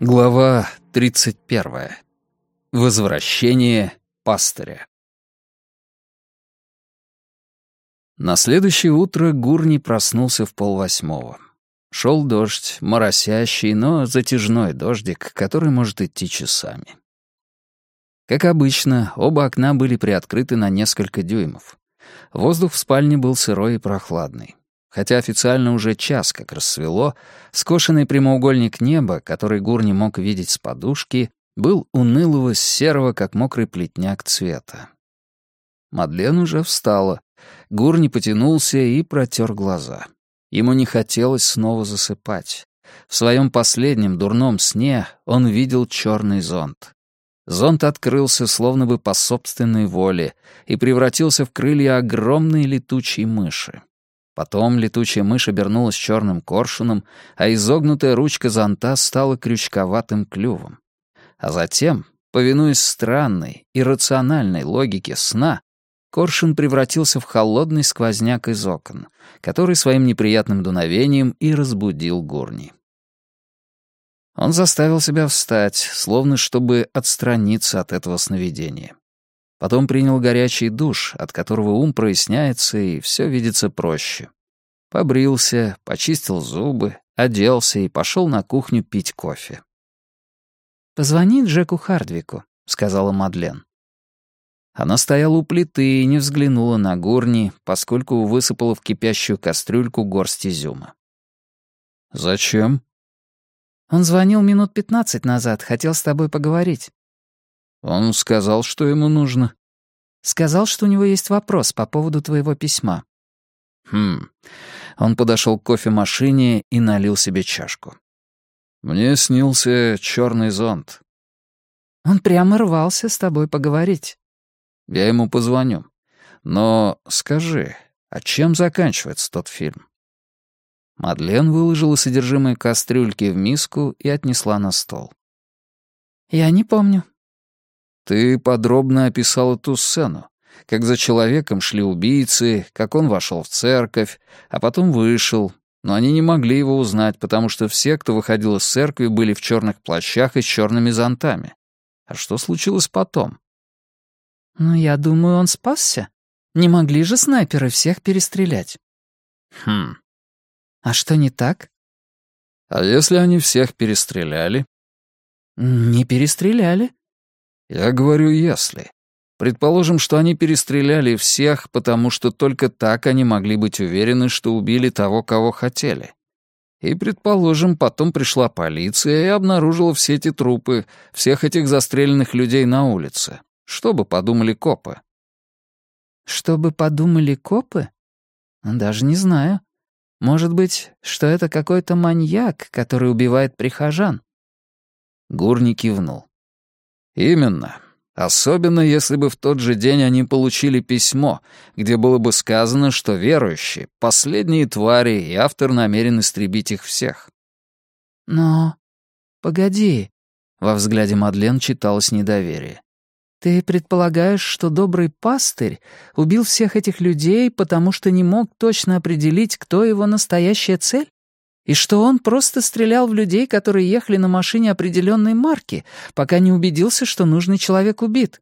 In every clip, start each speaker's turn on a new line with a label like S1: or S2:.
S1: Глава 31. Возвращение пастыря. На следующее утро Гурни проснулся в 7:30. Шел дождь, моросящий, но затяжной дождик, который может идти часами. Как обычно, оба окна были приоткрыты на несколько дюймов. Воздух в спальне был сырой и прохладный. Хотя официально уже час как рассвело, скошенный прямоугольник неба, который Гурни мог видеть с подушки, был унылого серого, как мокрый плетняк, цвета. Мадлен уже встала. Гурни потянулся и протер глаза. Ему не хотелось снова засыпать. В своем последнем дурном сне он видел черный зонт. Зонт открылся словно бы по собственной воле и превратился в крылья огромной летучей мыши. Потом летучая мышь обернулась черным коршуном, а изогнутая ручка зонта стала крючковатым клювом. А затем, повинуясь странной, иррациональной логике сна, коршун превратился в холодный сквозняк из окон, который своим неприятным дуновением и разбудил Гурни. Он заставил себя встать, словно чтобы отстраниться от этого сновидения. Потом принял горячий душ, от которого ум проясняется и все видится проще. Побрился, почистил зубы, оделся и пошел на кухню пить кофе. «Позвони Джеку Хардвику», — сказала Мадлен. Она стояла у плиты и не взглянула на Гурни, поскольку высыпала в кипящую кастрюльку горсть изюма. «Зачем?» «Он звонил минут 15 назад, хотел с тобой поговорить». «Он сказал, что ему нужно?» «Сказал, что у него есть вопрос по поводу твоего письма». Он подошел к кофемашине и налил себе чашку. «Мне снился черный зонт». «Он прямо рвался с тобой поговорить». «Я ему позвоню. Но скажи, а чем заканчивается тот фильм?» Мадлен выложила содержимое кастрюльки в миску и отнесла на стол. «Я не помню». «Ты подробно описала ту сцену, как за человеком шли убийцы, как он вошел в церковь, а потом вышел, но они не могли его узнать, потому что все, кто выходил из церкви, были в черных плащах и с черными зонтами. А что случилось потом?» «Ну, я думаю, он спасся. Не могли же снайперы всех перестрелять». «А что не так?» «А если они всех перестреляли?» «Не перестреляли». «Я говорю, если. Предположим, что они перестреляли всех, потому что только так они могли быть уверены, что убили того, кого хотели. И, предположим, потом пришла полиция и обнаружила все эти трупы, всех этих застреленных людей на улице. Что бы подумали копы?» «Что бы подумали копы? Даже не знаю. Может быть, что это какой-то маньяк, который убивает прихожан?» Гурни кивнул. «Именно. Особенно, если бы в тот же день они получили письмо, где было бы сказано, что верующие — последние твари, и автор намерен истребить их всех». «Но... погоди», — во взгляде Мадлен читалось недоверие. «Ты предполагаешь, что добрый пастырь убил всех этих людей, потому что не мог точно определить, кто его настоящая цель? И что он просто стрелял в людей, которые ехали на машине определенной марки, пока не убедился, что нужный человек убит?»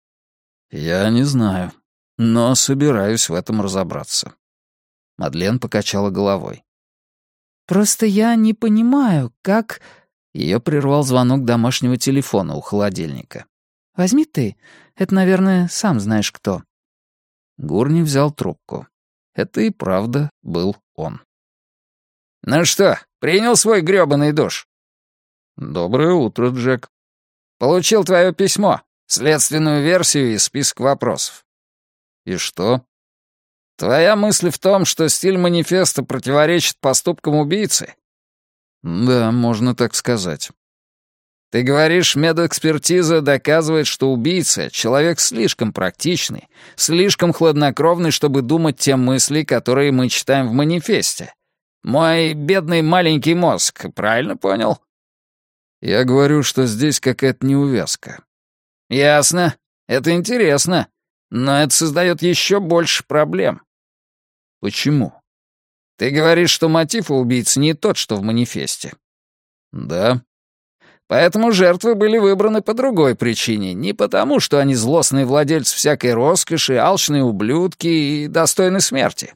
S1: «Я не знаю, но собираюсь в этом разобраться». Мадлен покачала головой. «Просто я не понимаю, как...» Ее прервал звонок домашнего телефона у холодильника. «Возьми ты. Это, наверное, сам знаешь кто». Гурни взял трубку. Это и правда был он. «Ну что, принял свой грёбаный душ?» «Доброе утро, Джек». «Получил твое письмо, следственную версию и список вопросов». «И что?» «Твоя мысль в том, что стиль манифеста противоречит поступкам убийцы?» «Да, можно так сказать». «Ты говоришь, медэкспертиза доказывает, что убийца — человек слишком практичный, слишком хладнокровный, чтобы думать те мысли, которые мы читаем в манифесте. Мой бедный маленький мозг, правильно понял?» «Я говорю, что здесь какая-то неувязка». «Ясно. Это интересно. Но это создает еще больше проблем». «Почему?» «Ты говоришь, что мотив у убийцы не тот, что в манифесте». «Да». Поэтому жертвы были выбраны по другой причине, не потому, что они злостные владельцы всякой роскоши, алчные ублюдки и достойны смерти.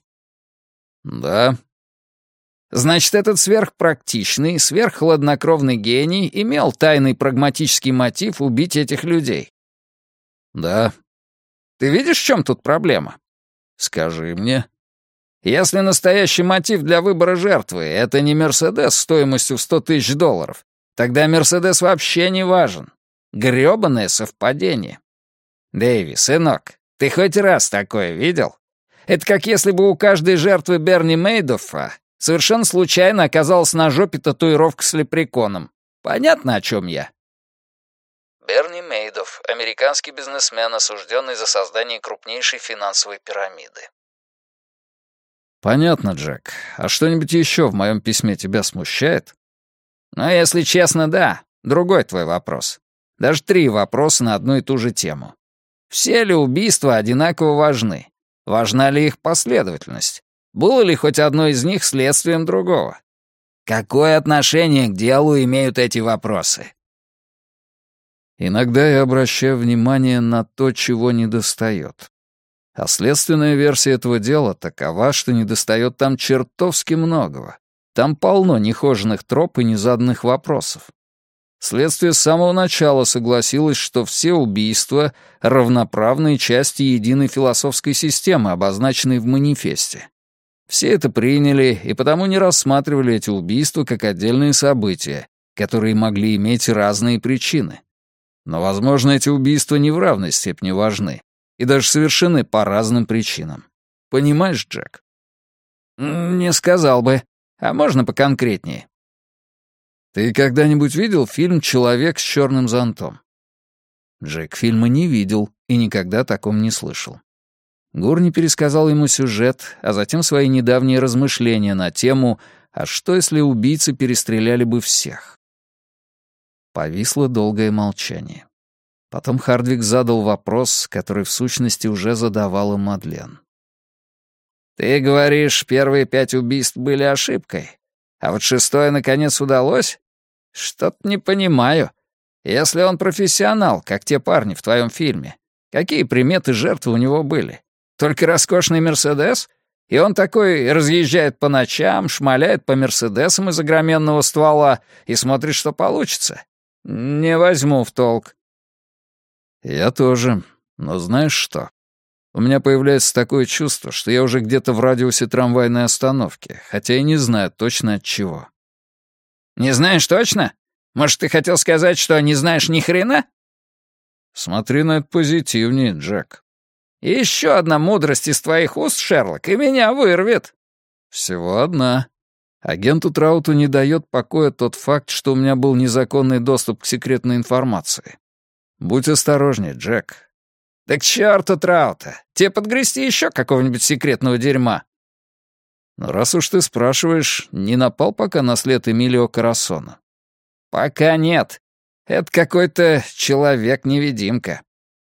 S1: Да. Значит, этот сверхпрактичный, сверххладнокровный гений имел тайный прагматический мотив убить этих людей. Да. Ты видишь, в чем тут проблема? Скажи мне. Если настоящий мотив для выбора жертвы — это не «Мерседес» стоимостью в $100 000, тогда «Мерседес» вообще не важен. Грёбаное совпадение. Дэйви, сынок, ты хоть раз такое видел? Это как если бы у каждой жертвы Берни Мейдоффа совершенно случайно оказалась на жопе татуировка с лепреконом. Понятно, о чем я? Берни Мейдофф, американский бизнесмен, осужденный за создание крупнейшей финансовой пирамиды. Понятно, Джек. А что-нибудь еще в моем письме тебя смущает? Ну, если честно, да. Другой твой вопрос. Даже 3 вопроса на одну и ту же тему. Все ли убийства одинаково важны? Важна ли их последовательность? Было ли хоть одно из них следствием другого? Какое отношение к делу имеют эти вопросы? Иногда я обращаю внимание на то, чего недостает. А следственная версия этого дела такова, что недостает там чертовски многого. Там полно нехоженных троп и незаданных вопросов. Следствие с самого начала согласилось, что все убийства — равноправные части единой философской системы, обозначенной в манифесте. Все это приняли и потому не рассматривали эти убийства как отдельные события, которые могли иметь разные причины. Но, возможно, эти убийства не в равной степени важны и даже совершены по разным причинам. Понимаешь, Джек? Не сказал бы. А можно поконкретнее? Ты когда-нибудь видел фильм «Человек с черным зонтом»? Джек фильма не видел и никогда о таком не слышал. Гурни пересказал ему сюжет, а затем свои недавние размышления на тему «А что, если убийцы перестреляли бы всех?» Повисло долгое молчание. Потом Хардвик задал вопрос, который в сущности уже задавала Мадлен. «Ты говоришь, первые 5 убийств были ошибкой, а вот 6-е наконец удалось? Что-то не понимаю. Если он профессионал, как те парни в твоем фильме, какие приметы жертвы у него были? Только роскошный «Мерседес»? И он такой разъезжает по ночам, шмаляет по «Мерседесам» из огроменного ствола и смотрит, что получится? Не возьму в толк». «Я тоже. Но знаешь что? У меня появляется такое чувство, что я уже где-то в радиусе трамвайной остановки, хотя и не знаю точно от чего». «Не знаешь точно? Может, ты хотел сказать, что не знаешь ни хрена?» «Смотри на это позитивнее, Джек». «Еще одна мудрость из твоих уст, Шерлок, и меня вырвет». «Всего одна. Агенту Трауту не дает покоя тот факт, что у меня был незаконный доступ к секретной информации. Будь осторожнее, Джек». «Да к черту Траута! Тебе подгрести еще какого-нибудь секретного дерьма?» «Но раз уж ты спрашиваешь, не напал пока на след Эмилио Карасона?» «Пока нет. Это какой-то человек-невидимка».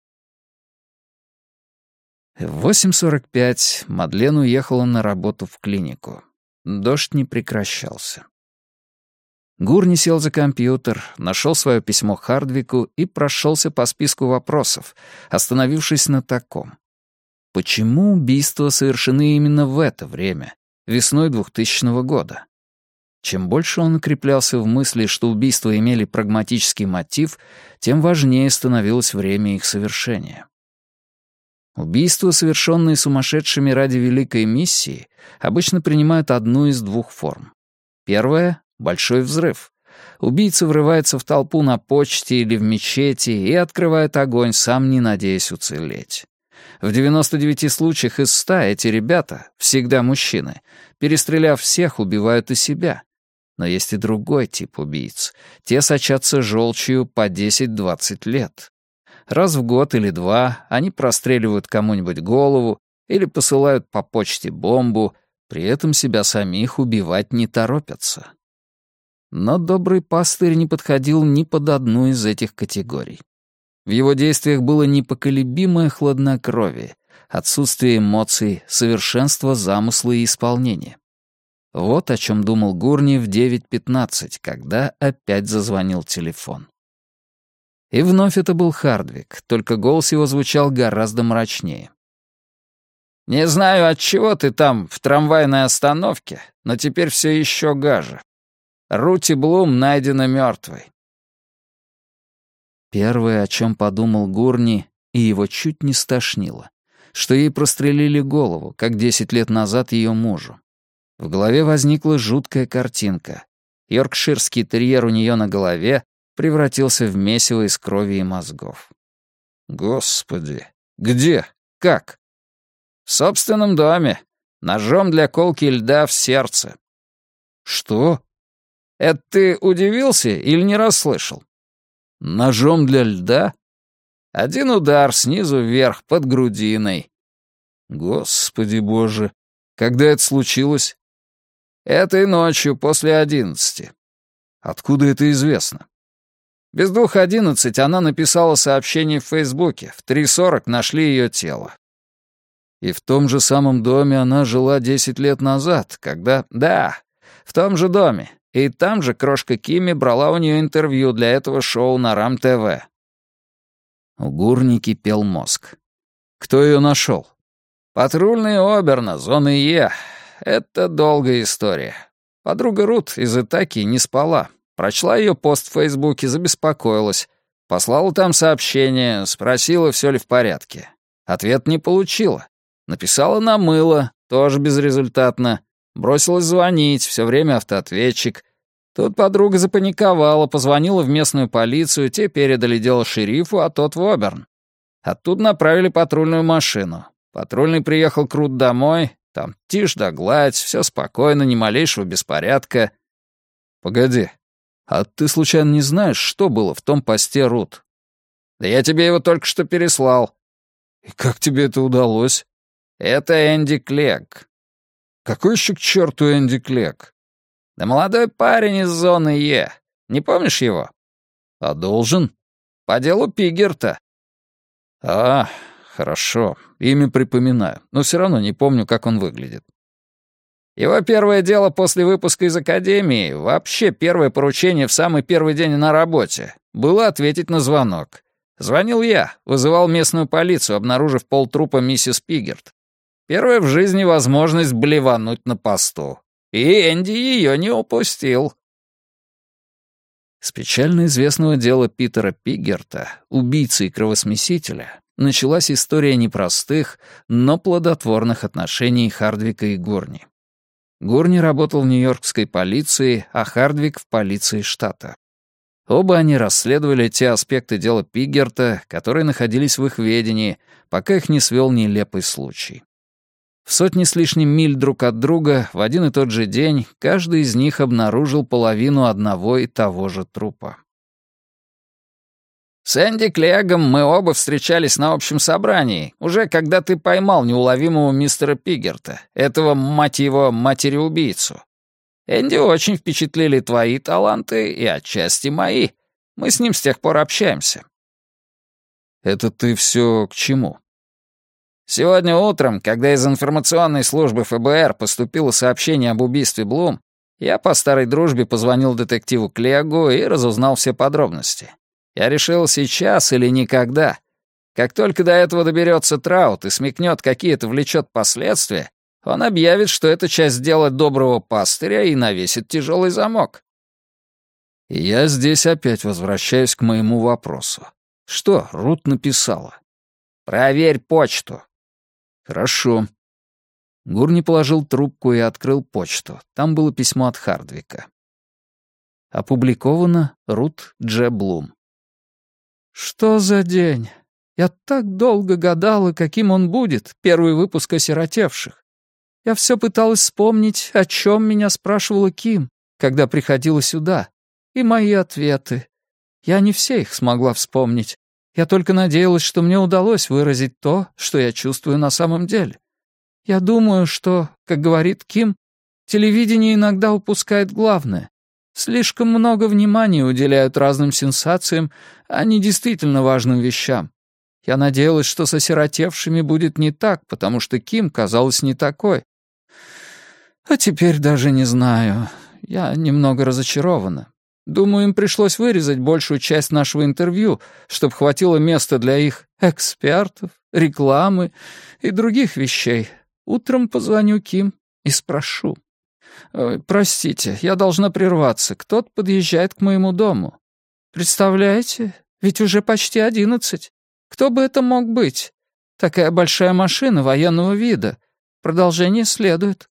S1: В 8:45 Мадлен уехала на работу в клинику. Дождь не прекращался. Гурни сел за компьютер, нашел свое письмо Хардвику и прошелся по списку вопросов, остановившись на таком. Почему убийства совершены именно в это время, весной 2000 года? Чем больше он укреплялся в мысли, что убийства имели прагматический мотив, тем важнее становилось время их совершения. Убийства, совершенные сумасшедшими ради великой миссии, обычно принимают одну из 2 форм. Первая — большой взрыв. Убийца врывается в толпу на почте или в мечети и открывает огонь, сам не надеясь уцелеть. В 99 случаях из 100 эти ребята, всегда мужчины, перестреляв всех, убивают и себя. Но есть и другой тип убийц. Те сочатся желчью по 10-20 лет. Раз в год или 2 они простреливают кому-нибудь голову или посылают по почте бомбу, при этом себя самих убивать не торопятся. Но добрый пастырь не подходил ни под одну из этих категорий. В его действиях было непоколебимое хладнокровие, отсутствие эмоций, совершенство замысла и исполнения. Вот о чем думал Гурни в 9:15, когда опять зазвонил телефон. И вновь это был Хардвик, только голос его звучал гораздо мрачнее. «Не знаю, от чего ты там в трамвайной остановке, но теперь все еще гаже. Рути Блум найдена мертвой». Первое, о чем подумал Гурни, и его чуть не стошнило, что ей прострелили голову, как 10 лет назад ее мужу. В голове возникла жуткая картинка. Йоркширский терьер у нее на голове превратился в месиво из крови и мозгов. Господи, где? Как? В собственном доме. Ножом для колки льда в сердце. Что? Это ты удивился или не расслышал? Ножом для льда? Один удар снизу вверх под грудиной. Господи боже, когда это случилось? Этой ночью после 11. Откуда это известно? Без 2:11 она написала сообщение в Фейсбуке. В 3:40 нашли ее тело. И в том же самом доме она жила 10 лет назад, когда... Да, в том же доме. И там же крошка Кимми брала у нее интервью для этого шоу на РАМ-ТВ. У Гурни кипел мозг. Кто ее нашел? Патрульные Оберна, зоны Е. Это долгая история. Подруга Рут из Итаки не спала. Прочла ее пост в Фейсбуке, забеспокоилась. Послала там сообщение, спросила, все ли в порядке. Ответ не получила. Написала на мыло, тоже безрезультатно. Бросилась звонить, все время автоответчик. Тут подруга запаниковала, позвонила в местную полицию, те передали дело шерифу, а тот в Оберн. Оттуда направили патрульную машину. Патрульный приехал к Рут домой, там тишь да гладь, все спокойно, ни малейшего беспорядка. Погоди, а ты случайно не знаешь, что было в том посте Рут? Да я тебе его только что переслал. И как тебе это удалось? Это Энди Клегг. Какой еще к черту Энди Клегг? Да молодой парень из зоны Е. Не помнишь его? А должен? По делу Пигерта. А, хорошо. Имя припоминаю, но все равно не помню, как он выглядит. Его первое дело после выпуска из академии, вообще первое поручение в самый первый день на работе, было ответить на звонок. Звонил я, вызывал местную полицию, обнаружив полтрупа миссис Пигерт. Первая в жизни возможность блевануть на посту. И Энди ее не упустил. С печально известного дела Питера Пигерта, убийцы и кровосмесителя, началась история непростых, но плодотворных отношений Хардвика и Гурни. Гурни работал в нью-йоркской полиции, а Хардвик — в полиции штата. Оба они расследовали те аспекты дела Пигерта, которые находились в их ведении, пока их не свел нелепый случай. В сотни с лишним миль друг от друга в один и тот же день каждый из них обнаружил половину одного и того же трупа. «С Энди Клеггом мы оба встречались на общем собрании, уже когда ты поймал неуловимого мистера Пигерта, этого, мать его, матери-убийцу. Энди очень впечатлили твои таланты и отчасти мои. Мы с ним с тех пор общаемся». «Это ты все к чему?» Сегодня утром, когда из информационной службы ФБР поступило сообщение об убийстве Блум, я по старой дружбе позвонил детективу Клеггу и разузнал все подробности. Я решил сейчас или никогда. Как только до этого доберется Траут и смекнет, какие это влечет последствия, он объявит, что это часть дела доброго пастыря и навесит тяжелый замок. И я здесь опять возвращаюсь к моему вопросу. Что Рут написала? Проверь почту. Хорошо. Гурни положил трубку и открыл почту. Там было письмо от Хардвика. Опубликовано Рут Дж. Блум. «Что за день? Я так долго гадала, каким он будет, первый выпуск «Осиротевших». Я все пыталась вспомнить, о чем меня спрашивала Ким, когда приходила сюда, и мои ответы. Я не все их смогла вспомнить. Я только надеялась, что мне удалось выразить то, что я чувствую на самом деле. Я думаю, что, как говорит Ким, телевидение иногда упускает главное. Слишком много внимания уделяют разным сенсациям, а не действительно важным вещам. Я надеялась, что с «Осиротевшими» будет не так, потому что Ким казалась не такой. А теперь даже не знаю. Я немного разочарована. Думаю, им пришлось вырезать большую часть нашего интервью, чтобы хватило места для их экспертов, рекламы и других вещей. Утром позвоню Ким и спрошу. Простите, я должна прерваться. Кто-то подъезжает к моему дому. Представляете? Ведь уже почти 11. Кто бы это мог быть? Такая большая машина военного вида. Продолжение следует.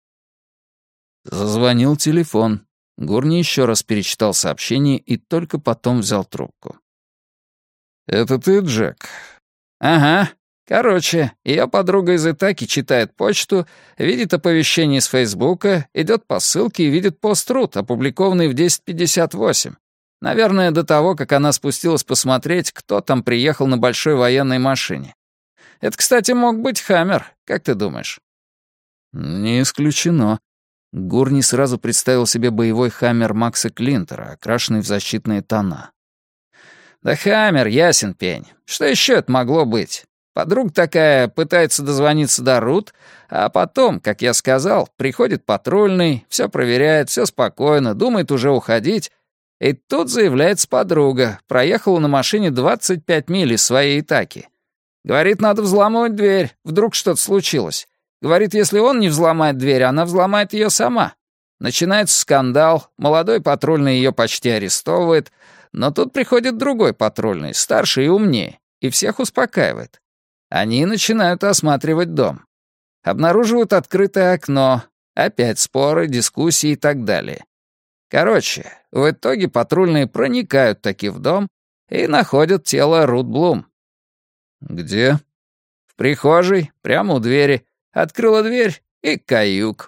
S1: Зазвонил телефон. Гурни еще раз перечитал сообщение и только потом взял трубку. «Это ты, Джек?» «Ага. Короче, ее подруга из Итаки читает почту, видит оповещение из Фейсбука, идет по ссылке и видит пост-рут, опубликованный в 10:58. Наверное, до того, как она спустилась посмотреть, кто там приехал на большой военной машине. Это, кстати, мог быть Хаммер, как ты думаешь?» «Не исключено». Гурни сразу представил себе боевой Хаммер Макса Клинтера, окрашенный в защитные тона. «Да Хаммер, ясен пень. Что еще это могло быть? Подруга такая пытается дозвониться до Рут, а потом, как я сказал, приходит патрульный, все проверяет, все спокойно, думает уже уходить, и тут заявляется подруга, проехала на машине 25 миль из своей Итаки. Говорит, надо взламывать дверь, вдруг что-то случилось. Говорит, если он не взломает дверь, она взломает ее сама. Начинается скандал, молодой патрульный ее почти арестовывает, но тут приходит другой патрульный, старше и умнее, и всех успокаивает. Они начинают осматривать дом. Обнаруживают открытое окно, опять споры, дискуссии и так далее. Короче, в итоге патрульные проникают таки в дом и находят тело Рут Блум. «Где?» «В прихожей, прямо у двери. Открыла дверь и каюк».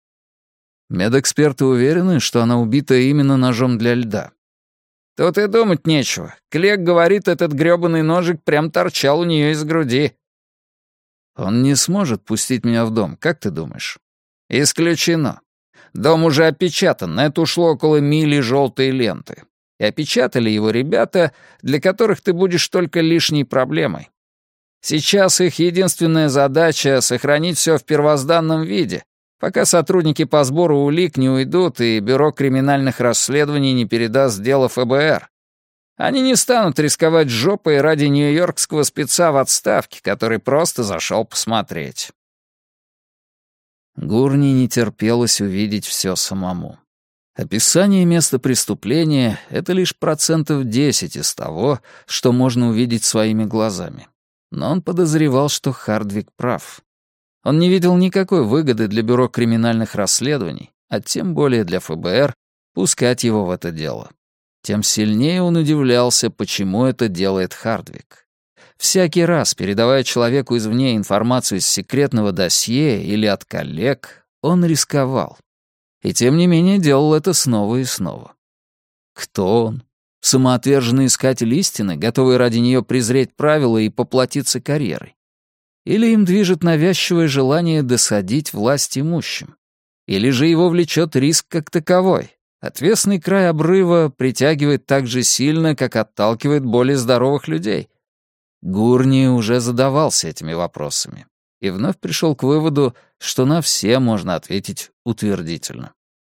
S1: Медэксперты уверены, что она убита именно ножом для льда. Тут и думать нечего. Клек говорит, этот грёбаный ножик прям торчал у нее из груди. Он не сможет пустить меня в дом, как ты думаешь? Исключено. Дом уже опечатан, на это ушло около мили желтой ленты. И опечатали его ребята, для которых ты будешь только лишней проблемой. Сейчас их единственная задача — сохранить все в первозданном виде, пока сотрудники по сбору улик не уйдут и Бюро криминальных расследований не передаст дело ФБР. Они не станут рисковать жопой ради нью-йоркского спеца в отставке, который просто зашел посмотреть. Гурни не терпелось увидеть все самому. Описание места преступления — это лишь 10% из того, что можно увидеть своими глазами. Но он подозревал, что Хардвик прав. Он не видел никакой выгоды для Бюро криминальных расследований, а тем более для ФБР, пускать его в это дело. Тем сильнее он удивлялся, почему это делает Хардвик. Всякий раз, передавая человеку извне информацию из секретного досье или от коллег, он рисковал. И тем не менее делал это снова и снова. Кто он? Самоотверженный искатель истины, готовый ради нее презреть правила и поплатиться карьерой? Или им движет навязчивое желание досадить власть имущим? Или же его влечет риск как таковой? Отвесный край обрыва притягивает так же сильно, как отталкивает более здоровых людей. Гурни уже задавался этими вопросами и вновь пришел к выводу, что на все можно ответить утвердительно.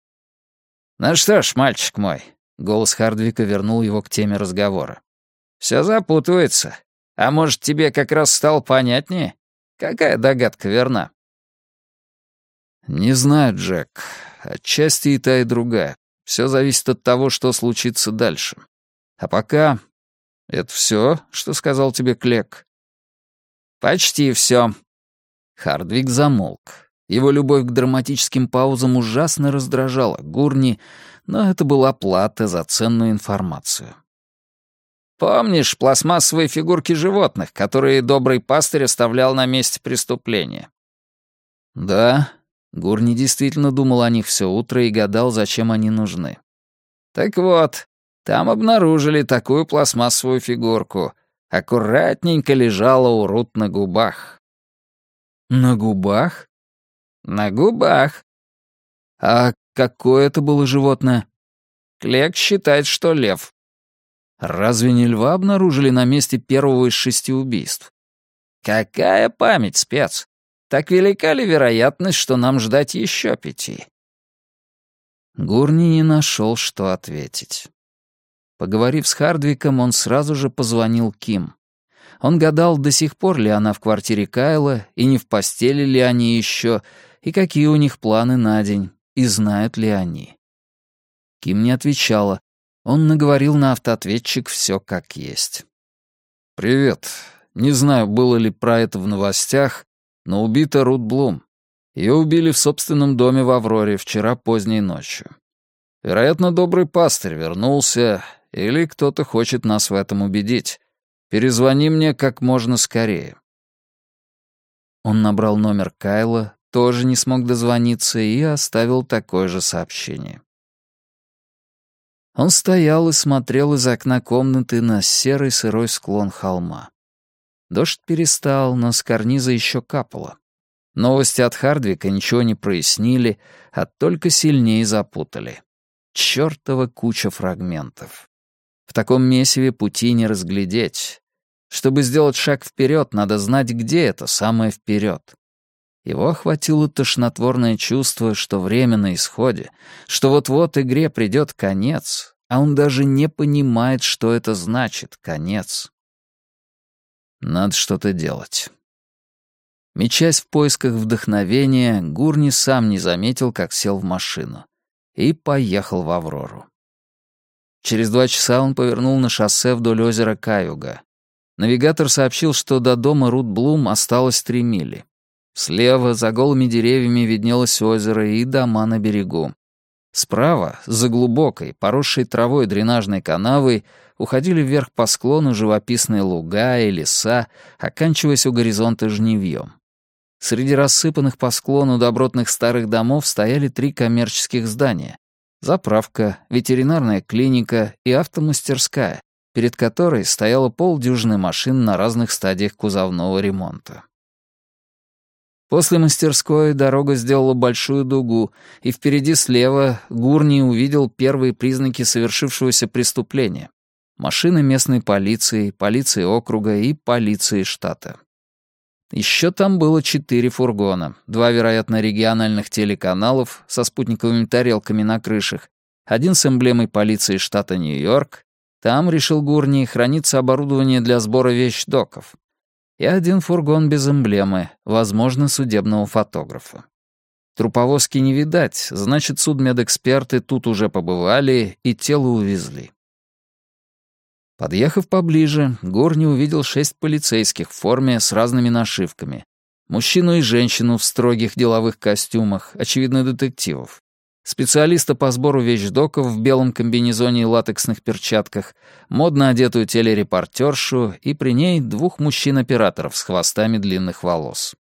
S1: «Ну что ж, мальчик мой», — голос Хардвика вернул его к теме разговора. «Все запутывается. А может, тебе как раз стало понятнее? Какая догадка верна?» «Не знаю, Джек. Отчасти и та, и другая. Все зависит от того, что случится дальше. А пока... Это все, что сказал тебе Клек?» «Почти все». Хардвик замолк. Его любовь к драматическим паузам ужасно раздражала Гурни, но это была плата за ценную информацию. «Помнишь пластмассовые фигурки животных, которые добрый пастырь оставлял на месте преступления?» «Да». Гурни действительно думал о них все утро и гадал, зачем они нужны. «Так вот, там обнаружили такую пластмассовую фигурку. Аккуратненько лежала у Рут на губах». «На губах?» «На губах». «А какое это было животное?» «Клек считает, что лев». «Разве не льва обнаружили на месте первого из 6 убийств?» «Какая память, спец! так велика ли вероятность, что нам ждать еще 5?» Гурни не нашел, что ответить. Поговорив с Хардвиком, он сразу же позвонил Ким. Он гадал, до сих пор ли она в квартире Кайла, и не в постели ли они еще, и какие у них планы на день, и знают ли они. Ким не отвечала. Он наговорил на автоответчик все как есть. «Привет. Не знаю, было ли про это в новостях, но убита Рут Блум. Ее убили в собственном доме в Авроре вчера поздней ночью. Вероятно, добрый пастырь вернулся, или кто-то хочет нас в этом убедить. Перезвони мне как можно скорее». Он набрал номер Кайла, тоже не смог дозвониться и оставил такое же сообщение. Он стоял и смотрел из окна комнаты на серый сырой склон холма. Дождь перестал, но с карниза еще капало. Новости от Хардвика ничего не прояснили, а только сильнее запутали. Чёртова куча фрагментов. В таком месиве пути не разглядеть. Чтобы сделать шаг вперед, надо знать, где это самое вперед. Его охватило тошнотворное чувство, что время на исходе, что вот-вот игре придет конец, а он даже не понимает, что это значит — конец. Надо что-то делать. Мечась в поисках вдохновения, Гурни сам не заметил, как сел в машину, и поехал в Аврору. Через 2 часа он повернул на шоссе вдоль озера Каюга. Навигатор сообщил, что до дома Рут Блум осталось 3 мили. Слева, за голыми деревьями, виднелось озеро и дома на берегу. Справа, за глубокой, поросшей травой дренажной канавой, уходили вверх по склону живописные луга и леса, оканчиваясь у горизонта жнивьем. Среди рассыпанных по склону добротных старых домов стояли 3 коммерческих здания: заправка, ветеринарная клиника и автомастерская, перед которой стояло полдюжины машин на разных стадиях кузовного ремонта. После мастерской дорога сделала большую дугу, и впереди слева Гурни увидел первые признаки совершившегося преступления: машины местной полиции, полиции округа и полиции штата. Еще там было 4 фургона, 2, вероятно, региональных телеканалов со спутниковыми тарелками на крышах, 1 с эмблемой полиции штата Нью-Йорк, там, решил Гурни, хранится оборудование для сбора вещдоков, и 1 фургон без эмблемы, возможно, судебного фотографа. Труповозки не видать, значит, судмедэксперты тут уже побывали и тело увезли. Подъехав поближе, Гурни увидел 6 полицейских в форме с разными нашивками. Мужчину и женщину в строгих деловых костюмах, очевидно, детективов. Специалиста по сбору вещдоков в белом комбинезоне и латексных перчатках, модно одетую телерепортершу и при ней 2 мужчин-операторов с хвостами длинных волос.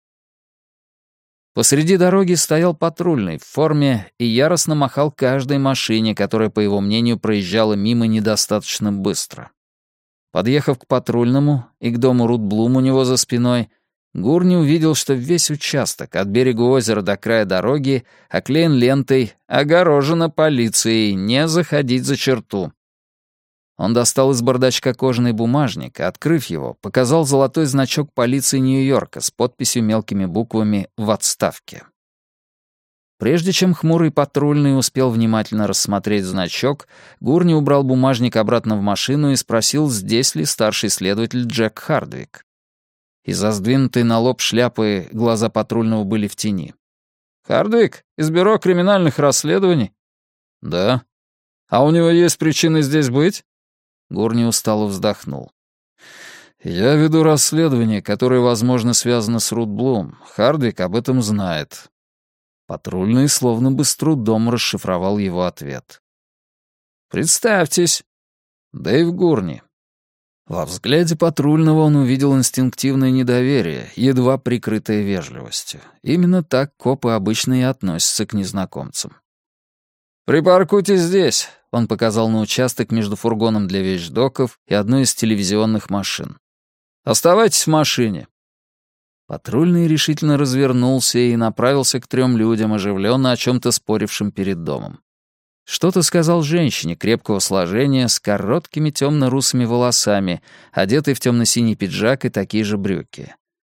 S1: Посреди дороги стоял патрульный в форме и яростно махал каждой машине, которая, по его мнению, проезжала мимо недостаточно быстро. Подъехав к патрульному и к дому Рут Блум у него за спиной, Гурни увидел, что весь участок от берега озера до края дороги оклеен лентой «Огорожено полицией, не заходить за черту». Он достал из бардачка кожаный бумажник, открыв его, показал золотой значок полиции Нью-Йорка с подписью мелкими буквами «В отставке». Прежде чем хмурый патрульный успел внимательно рассмотреть значок, Гурни убрал бумажник обратно в машину и спросил, здесь ли старший следователь Джек Хардвик. Из-за сдвинутой на лоб шляпы глаза патрульного были в тени. «Хардвик, из бюро криминальных расследований?» «Да». «А у него есть причины здесь быть?» Гурни устало вздохнул. «Я веду расследование, которое, возможно, связано с Рут Блум. Хардвик об этом знает». Патрульный словно бы с трудом расшифровал его ответ. «Представьтесь». «Дэйв Гурни». Во взгляде патрульного он увидел инстинктивное недоверие, едва прикрытое вежливостью. Именно так копы обычно и относятся к незнакомцам. «Припаркуйтесь здесь», — он показал на участок между фургоном для вещдоков и одной из телевизионных машин. «Оставайтесь в машине». Патрульный решительно развернулся и направился к 3 людям, оживленно о чем-то спорившим перед домом. Что-то сказал женщине крепкого сложения с короткими темно-русыми волосами, одетой в темно-синий пиджак и такие же брюки.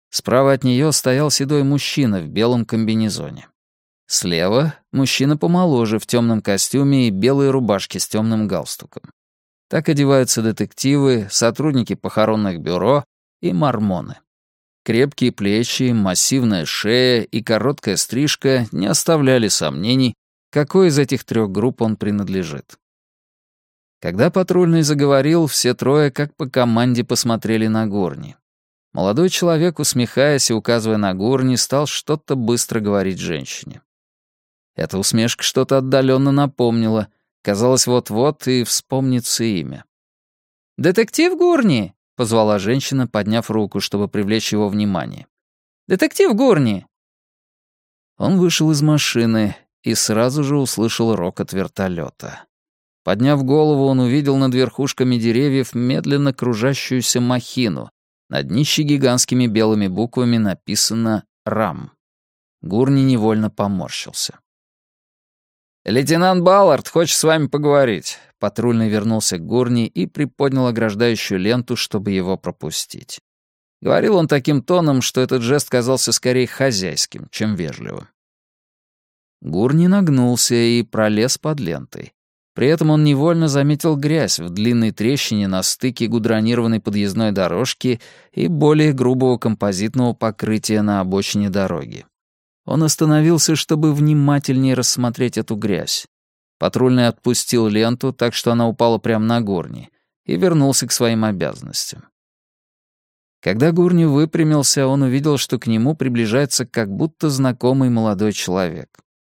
S1: Справа от нее стоял седой мужчина в белом комбинезоне. Слева — мужчина помоложе в темном костюме и белой рубашке с темным галстуком. Так одеваются детективы, сотрудники похоронных бюро и мормоны. Крепкие плечи, массивная шея и короткая стрижка не оставляли сомнений, какой из этих трех групп он принадлежит. Когда патрульный заговорил, все трое как по команде посмотрели на Гурни. Молодой человек, усмехаясь и указывая на Гурни, стал что-то быстро говорить женщине. Эта усмешка что-то отдаленно напомнила. Казалось, вот-вот и вспомнится имя. «Детектив Гурни!» — позвала женщина, подняв руку, чтобы привлечь его внимание. «Детектив Гурни!» Он вышел из машины и сразу же услышал рокот вертолета. Подняв голову, он увидел над верхушками деревьев медленно кружащуюся махину. На днище гигантскими белыми буквами написано «РАМ». Гурни невольно поморщился. «Лейтенант Баллард хочет с вами поговорить». Патрульный вернулся к Гурни и приподнял ограждающую ленту, чтобы его пропустить. Говорил он таким тоном, что этот жест казался скорее хозяйским, чем вежливым. Гурни нагнулся и пролез под лентой. При этом он невольно заметил грязь в длинной трещине на стыке гудронированной подъездной дорожки и более грубого композитного покрытия на обочине дороги. Он остановился, чтобы внимательнее рассмотреть эту грязь. Патрульный отпустил ленту, так что она упала прямо на Гурни, и вернулся к своим обязанностям. Когда Гурни выпрямился, он увидел, что к нему приближается как будто знакомый молодой человек.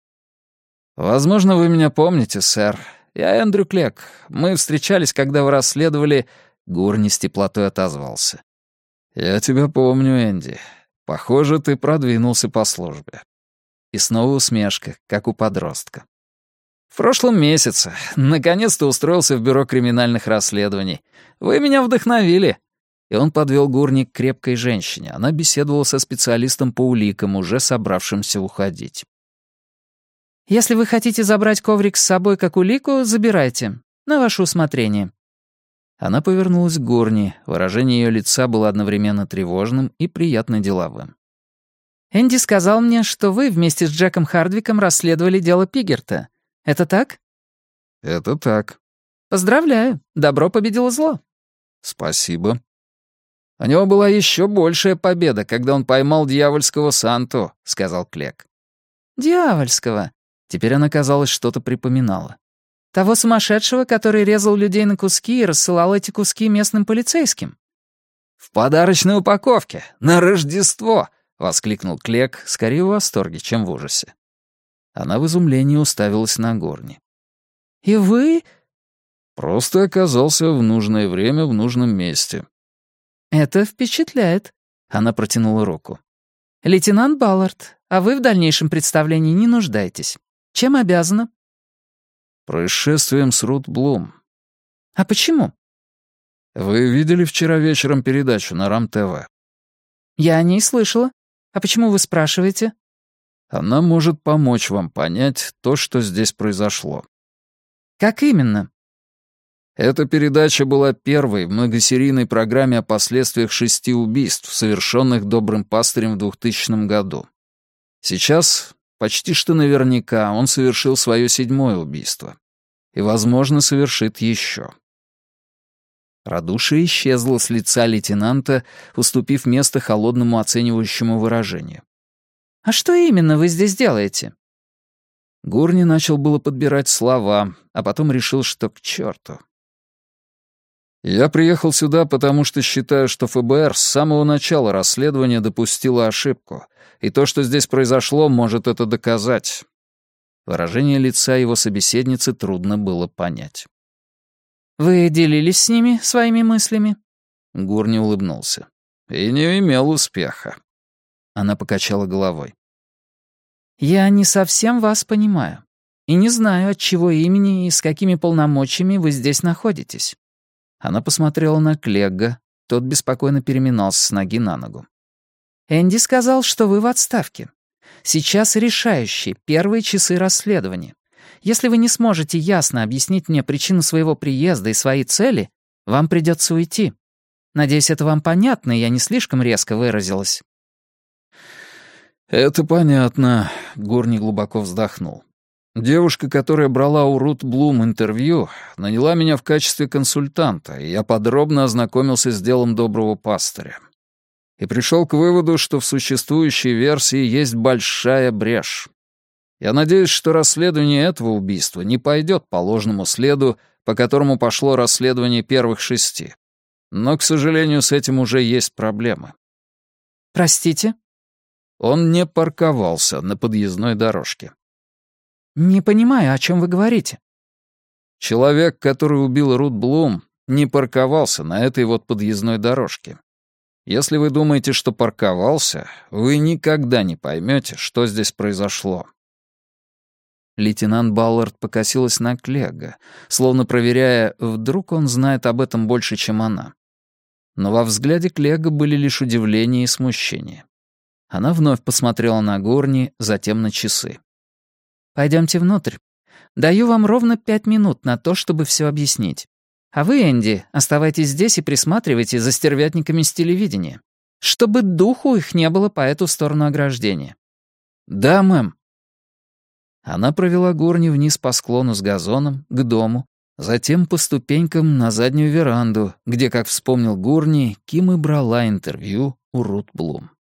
S1: «Возможно, вы меня помните, сэр. Я Эндрю Клек. Мы встречались, когда вы расследовали...» Гурни с теплотой отозвался. «Я тебя помню, Энди. Похоже, ты продвинулся по службе». И снова усмешка, как у подростка. «В прошлом месяце. Наконец-то устроился в бюро криминальных расследований. Вы меня вдохновили». И он подвел Гурни к крепкой женщине. Она беседовала со специалистом по уликам, уже собравшимся уходить. «Если вы хотите забрать коврик с собой как улику, забирайте. На ваше усмотрение». Она повернулась к Гурни. Выражение ее лица было одновременно тревожным и приятно деловым. «Энди сказал мне, что вы вместе с Джеком Хардвиком расследовали дело Пигерта. Это так?» «Это так». «Поздравляю. Добро победило зло». «Спасибо». «У него была еще большая победа, когда он поймал дьявольского Санту», — сказал Клек. «Дьявольского?» Теперь она, казалось, что-то припоминала. «Того сумасшедшего, который резал людей на куски и рассылал эти куски местным полицейским?» «В подарочной упаковке! На Рождество!» — воскликнул Клек, скорее в восторге, чем в ужасе. Она в изумлении уставилась на Гурни. «И вы...» «Просто оказался в нужное время в нужном месте». «Это впечатляет», — она протянула руку. «Лейтенант Баллард, а вы в дальнейшем представлении не нуждаетесь. Чем обязана?» «Происшествием с Рут Блум». «А почему?» «Вы видели вчера вечером передачу на РАМ-ТВ?» «Я о ней слышала. А почему вы спрашиваете?» «Она может помочь вам понять то, что здесь произошло». «Как именно?» Эта передача была первой в многосерийной программе о последствиях 6 убийств, совершенных добрым пастырем в 2000 году. Сейчас, почти что наверняка, он совершил свое 7-е убийство. И, возможно, совершит еще. Радушие исчезло с лица лейтенанта, уступив место холодному оценивающему выражению. «А что именно вы здесь делаете?» Гурни начал было подбирать слова, а потом решил, что к черту. «Я приехал сюда, потому что считаю, что ФБР с самого начала расследования допустило ошибку, и то, что здесь произошло, может это доказать». Выражение лица его собеседницы трудно было понять. «Вы делились с ними своими мыслями?» Гурни улыбнулся. «И не имел успеха». Она покачала головой. «Я не совсем вас понимаю. И не знаю, от чего имени и с какими полномочиями вы здесь находитесь». Она посмотрела на Клегга, тот беспокойно переминался с ноги на ногу. «Энди сказал, что вы в отставке. Сейчас решающие, первые часы расследования. Если вы не сможете ясно объяснить мне причину своего приезда и свои цели, вам придется уйти. Надеюсь, это вам понятно, и я не слишком резко выразилась». «Это понятно», — Гурни глубоко вздохнул. «Девушка, которая брала у Рут Блум интервью, наняла меня в качестве консультанта, и я подробно ознакомился с делом доброго пастыря. И пришел к выводу, что в существующей версии есть большая брешь. Я надеюсь, что расследование этого убийства не пойдет по ложному следу, по которому пошло расследование первых 6. Но, к сожалению, с этим уже есть проблемы».
S2: «Простите?»
S1: Он не парковался на подъездной дорожке.
S2: «Не понимаю, о чем вы говорите».
S1: Человек, который убил Рут Блум, не парковался на этой вот подъездной дорожке. Если вы думаете, что парковался, вы никогда не поймете, что здесь произошло. Лейтенант Баллард покосилась на Клега, словно проверяя, вдруг он знает об этом больше, чем она. Но во взгляде Клега были лишь удивление и смущение. Она вновь посмотрела на Гурни, затем на часы.
S2: «Пойдемте внутрь. Даю вам ровно 5 минут на то, чтобы все объяснить. А вы, Энди, оставайтесь здесь и присматривайте за стервятниками с телевидения, чтобы духу их не было по эту сторону ограждения».
S1: «Да, мэм». Она провела Гурни вниз по склону с газоном, к дому, затем по ступенькам на заднюю веранду, где, как вспомнил Гурни, Ким и брала интервью у Рут Блум.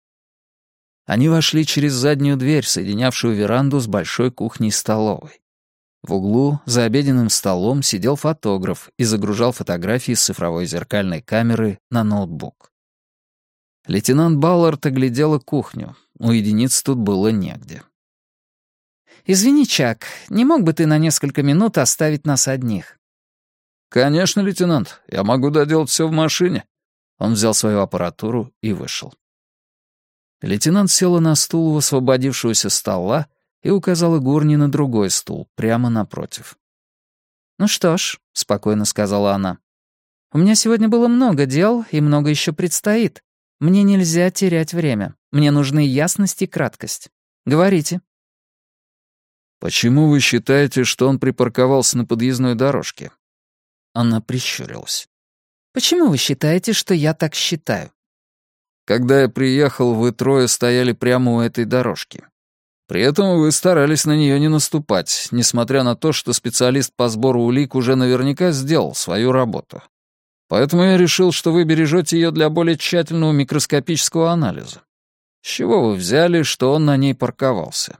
S1: Они вошли через заднюю дверь, соединявшую веранду с большой кухней-столовой. В углу, за обеденным столом, сидел фотограф и загружал фотографии с цифровой зеркальной камеры на ноутбук. Лейтенант Баллард оглядела кухню. Уединиться тут было негде.
S2: «Извини, Чак, не мог бы ты на несколько минут оставить нас одних?»
S1: «Конечно, лейтенант. Я могу доделать все в машине». Он взял свою аппаратуру и вышел. Лейтенант села на стул у освободившегося стола и указала Гурни на другой стул, прямо напротив.
S2: «Ну что ж», — спокойно сказала она, — «у меня сегодня было много дел, и много еще предстоит. Мне нельзя терять время. Мне нужны ясность и краткость. Говорите».
S1: «Почему вы считаете, что он припарковался на подъездной дорожке?» Она прищурилась.
S2: «Почему вы считаете, что я так считаю?»
S1: «Когда я приехал, вы трое стояли прямо у этой дорожки. При этом вы старались на нее не наступать, несмотря на то, что специалист по сбору улик уже наверняка сделал свою работу. Поэтому я решил, что вы бережете ее для более тщательного микроскопического анализа. С чего вы взяли, что он на ней парковался?»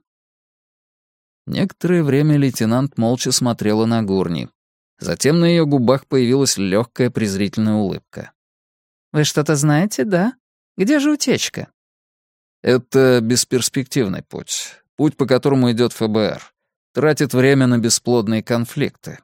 S1: Некоторое время лейтенант молча смотрела на Гурни. Затем на ее губах появилась легкая презрительная улыбка.
S2: «Вы что-то знаете, да? Где же утечка?»
S1: «Это бесперспективный путь. Путь, по которому идет ФБР. Тратит время на бесплодные конфликты».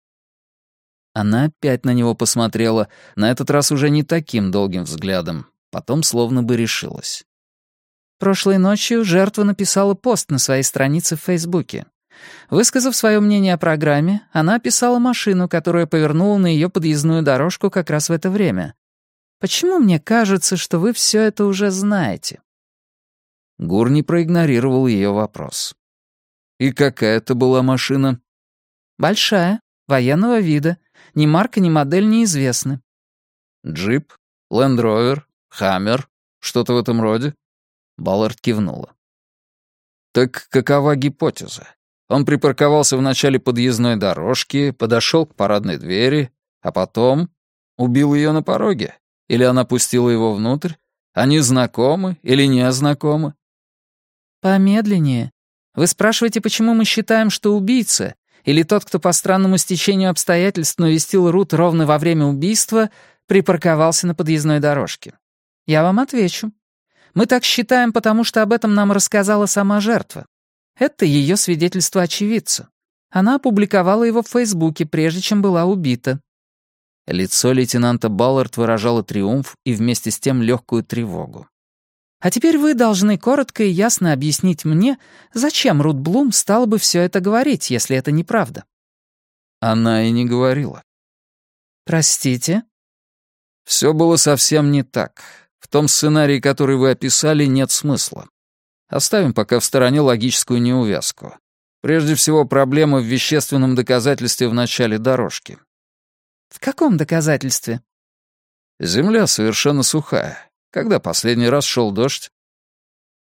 S1: Она опять на него посмотрела, на этот раз уже не таким долгим взглядом, потом словно бы решилась.
S2: «Прошлой ночью жертва написала пост на своей странице в Фейсбуке. Высказав свое мнение о программе, она описала машину, которая повернула на ее подъездную дорожку как раз в это время. Почему мне кажется, что вы все это уже знаете?»
S1: Гурни проигнорировал ее вопрос. «И какая это была машина?»
S2: «Большая, военного вида. Ни марка, ни модель неизвестны».
S1: «Джип? Лэнд-ровер? Хаммер? Что-то в этом роде?» Баллард кивнула. «Так какова гипотеза? Он припарковался в начале подъездной дорожки, подошел к парадной двери, а потом убил ее на пороге? Или она пустила его внутрь? Они знакомы или не знакомы?»
S2: «Помедленнее. Вы спрашиваете, почему мы считаем, что убийца, или тот, кто по странному стечению обстоятельств навестил Рут ровно во время убийства, припарковался на подъездной дорожке? Я вам отвечу. Мы так считаем, потому что об этом нам рассказала сама жертва. Это ее свидетельство очевидца. Она опубликовала его в Фейсбуке, прежде чем была убита».
S1: Лицо лейтенанта Баллард выражало триумф и вместе с тем легкую тревогу.
S2: «А теперь вы должны коротко и ясно объяснить мне, зачем Рут Блум стала бы все это говорить, если это неправда».
S1: Она и не говорила.
S2: «Простите?»
S1: «Все было совсем не так. В том сценарии, который вы описали, нет смысла. Оставим пока в стороне логическую неувязку. Прежде всего, проблема в вещественном доказательстве в начале дорожки».
S2: «В каком доказательстве?»
S1: «Земля совершенно сухая. Когда последний раз шел дождь?»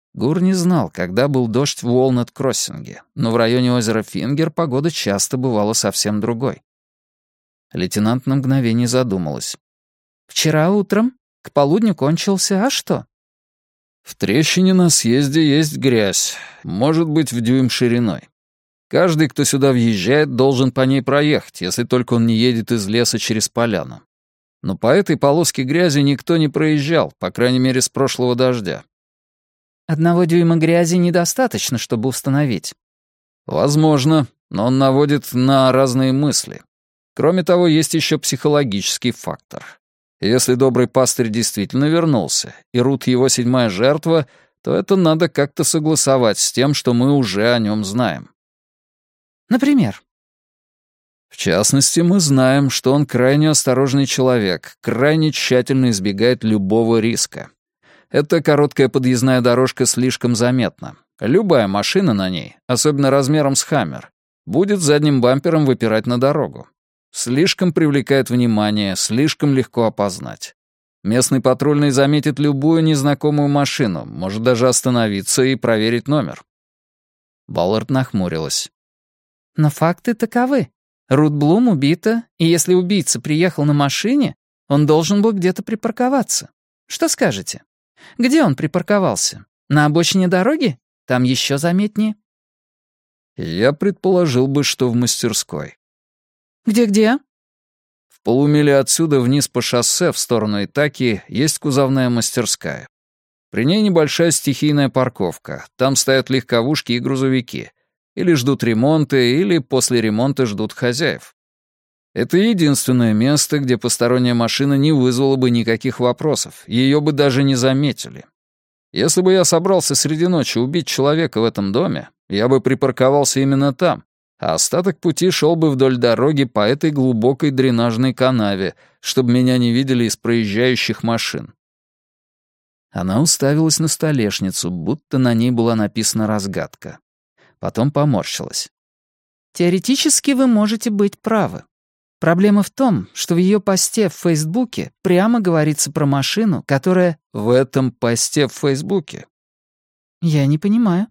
S1: Гур не знал, когда был дождь в Уолнет-Кроссинге, но в районе озера Фингер погода часто бывала совсем другой. Лейтенант на мгновение задумалась. «Вчера утром, к полудню кончился, а что?» «В трещине на съезде есть грязь, может быть, в дюйм шириной. Каждый, кто сюда въезжает, должен по ней проехать, если только он не едет из леса через поляну. Но по этой полоске грязи никто не проезжал, по крайней мере, с прошлого дождя».
S2: 1 дюйма грязи недостаточно, чтобы установить.
S1: Возможно, но он наводит на разные мысли. Кроме того, есть еще психологический фактор. Если добрый пастырь действительно вернулся, и Рут его 7-я жертва, то это надо как-то согласовать с тем, что мы уже о нем знаем.
S2: Например?
S1: В частности, мы знаем, что он крайне осторожный человек, крайне тщательно избегает любого риска. Эта короткая подъездная дорожка слишком заметна. Любая машина на ней, особенно размером с «Хаммер», будет задним бампером выпирать на дорогу. Слишком привлекает внимание, слишком легко опознать. Местный патрульный заметит любую незнакомую машину, может даже остановиться и проверить номер. Баллард нахмурилась.
S2: Но факты таковы. Рут Блум убита, и если убийца приехал на машине, он должен был где-то припарковаться. Что скажете? Где он припарковался? На обочине дороги? Там еще заметнее.
S1: Я предположил бы, что в мастерской.
S2: Где-где?
S1: В полумиле отсюда вниз по шоссе в сторону Итаки есть кузовная мастерская. При ней небольшая стихийная парковка. Там стоят легковушки и грузовики. Или ждут ремонта, или после ремонта ждут хозяев. Это единственное место, где посторонняя машина не вызвала бы никаких вопросов, ее бы даже не заметили. Если бы я собрался среди ночи убить человека в этом доме, я бы припарковался именно там, а остаток пути шел бы вдоль дороги по этой глубокой дренажной канаве, чтобы меня не видели из проезжающих машин. Она уставилась на столешницу, будто на ней была написана разгадка. Потом поморщилась.
S2: Теоретически вы можете быть правы. Проблема в том, что в ее посте в Фейсбуке прямо говорится про машину, которая...
S1: В этом посте в Фейсбуке?
S2: Я не понимаю.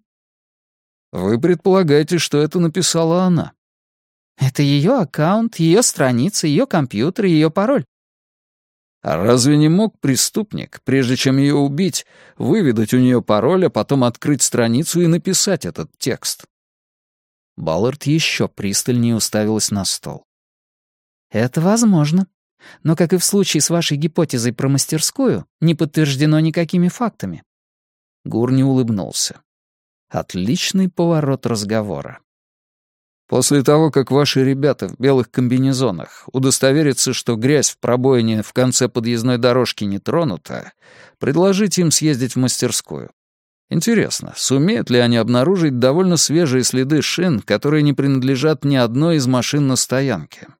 S1: Вы предполагаете, что это написала она?
S2: Это ее аккаунт, ее страница, ее компьютер, ее пароль.
S1: А разве не мог преступник, прежде чем ее убить, выведать у нее пароль, а потом открыть страницу и написать этот текст? Баллард еще пристальнее уставилась на стол.
S2: Это возможно. Но, как и в случае с вашей гипотезой про мастерскую, не подтверждено никакими фактами.
S1: Гурни улыбнулся. Отличный поворот разговора. После того, как ваши ребята в белых комбинезонах удостоверятся, что грязь в пробоине в конце подъездной дорожки не тронута, предложите им съездить в мастерскую. Интересно, сумеют ли они обнаружить довольно свежие следы шин, которые не принадлежат ни одной из машин на стоянке?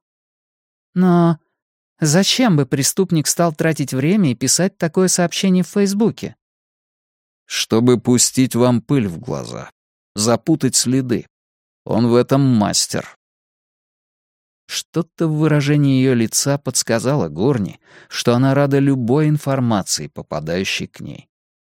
S2: Но зачем бы преступник стал тратить время и писать такое сообщение в Фейсбуке?
S1: Чтобы пустить вам пыль в глаза, запутать следы. Он в этом мастер. Что-то в выражении ее лица подсказало Гурни, что она рада любой информации, попадающей к ней.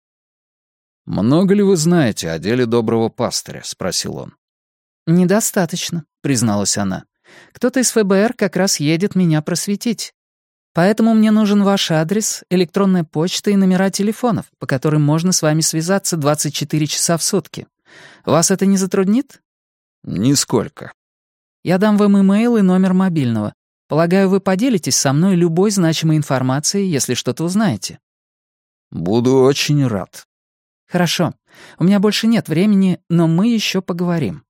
S1: «Много ли вы знаете о деле доброго пастыря?» — спросил он.
S2: «Недостаточно», — призналась она. «Кто-то из ФБР как раз едет меня просветить. Поэтому мне нужен ваш адрес, электронная почта и номера телефонов, по которым можно с вами связаться 24 часа в сутки. Вас это не затруднит?»
S1: «Нисколько».
S2: «Я дам вам имейл и номер мобильного. Полагаю, вы поделитесь со мной любой значимой информацией, если что-то узнаете».
S1: «Буду очень рад».
S2: «Хорошо. У меня больше нет времени, но мы еще поговорим».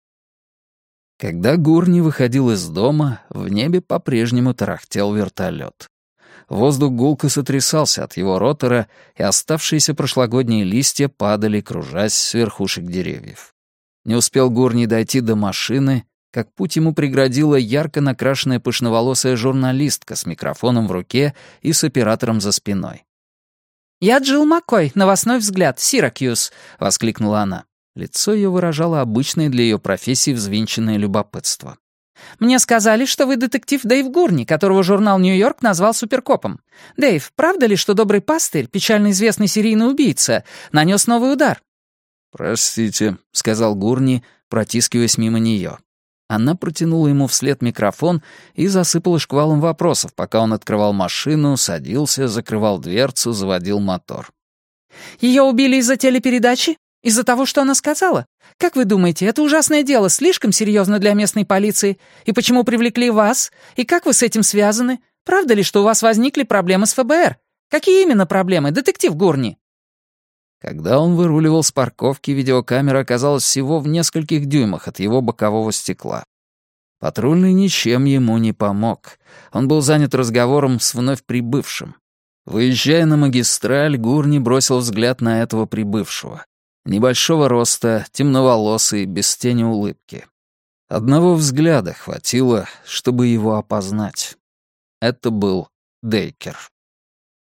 S1: Когда Гурни выходил из дома, в небе по-прежнему тарахтел вертолет. Воздух гулко сотрясался от его ротора, и оставшиеся прошлогодние листья падали, кружась с верхушек деревьев. Не успел Гурни дойти до машины, как путь ему преградила ярко накрашенная пышноволосая журналистка с микрофоном в руке и с оператором за спиной.
S2: «Я Джилл Маккой, новостной взгляд, Сиракьюз», — воскликнула она.
S1: Лицо ее выражало обычное для ее профессии взвинченное любопытство.
S2: «Мне сказали, что вы детектив Дэйв Гурни, которого журнал «Нью-Йорк» назвал суперкопом. Дэйв, правда ли, что добрый пастырь, печально известный серийный убийца, нанес новый удар?
S1: «Простите», — сказал Гурни, протискиваясь мимо нее. Она протянула ему вслед микрофон и засыпала шквалом вопросов, пока он открывал машину, садился, закрывал дверцу, заводил мотор.
S2: Ее убили из-за телепередачи? Из-за того, что она сказала? Как вы думаете, это ужасное дело слишком серьезно для местной полиции? И почему привлекли вас? И как вы с этим связаны? Правда ли, что у вас возникли проблемы с ФБР? Какие именно проблемы, детектив Гурни?»
S1: Когда он выруливал с парковки, видеокамера оказалась всего в нескольких дюймах от его бокового стекла. Патрульный ничем ему не помог. Он был занят разговором с вновь прибывшим. Выезжая на магистраль, Гурни бросил взгляд на этого прибывшего. Небольшого роста, темноволосый, без тени улыбки. Одного взгляда хватило, чтобы его опознать. Это был Дейкер.